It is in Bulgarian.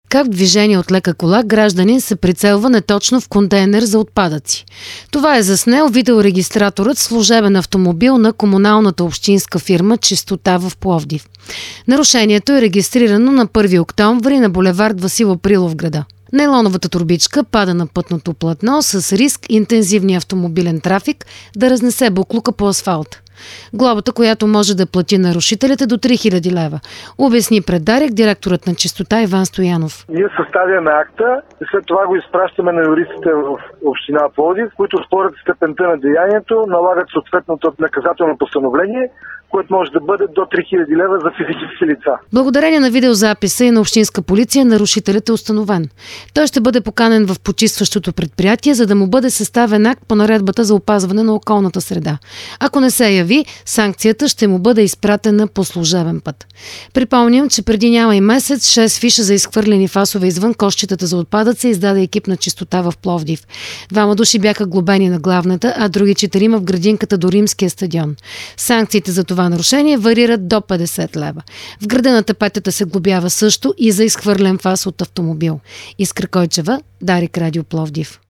Как в движение от лека кола гражданин се прицелва неточно в контейнер за отпадъци. Това е заснел видеорегистраторът служебен автомобил на комуналната общинска фирма „Чистота“ в Пловдив. Нарушението е регистрирано на 1 октомври на булевард Васил Априлов в града. Нейлоновата турбичка пада на пътното платно с риск интензивния автомобилен трафик да разнесе буклука по асфалта. Глобата, която може да плати нарушителите, до 3000 лева, обясни пред Дарик директорът на Чистота Иван Стоянов. Ние съставяме акта и след това го изпращаме на юристите в община Пловдив, които според степента на деянието налагат съответното наказателно постановление, което може да бъде до 3000 лева за физически лица. Благодарение на видеозаписа и на общинска полиция нарушителят е установен. Той ще бъде поканен в почистващото предприятие, за да му бъде съставен акт по наредбата за опазване на околната среда. Ако не се яви, санкцията ще му бъде изпратена по служебен път. Припомням, че преди няма и месец 6 фиша за изхвърлени фасове извън кошчетата за отпадъци издаде екип на Чистота в Пловдив. 2 души бяха глобени на главната, а други 4 в градинката до Римския стадион. Санкциите за това нарушение варират до 50 лева. В града на Тапетата се глобява също и за изхвърлен фас от автомобил. Искра Койчева, Дарик Радио Пловдив.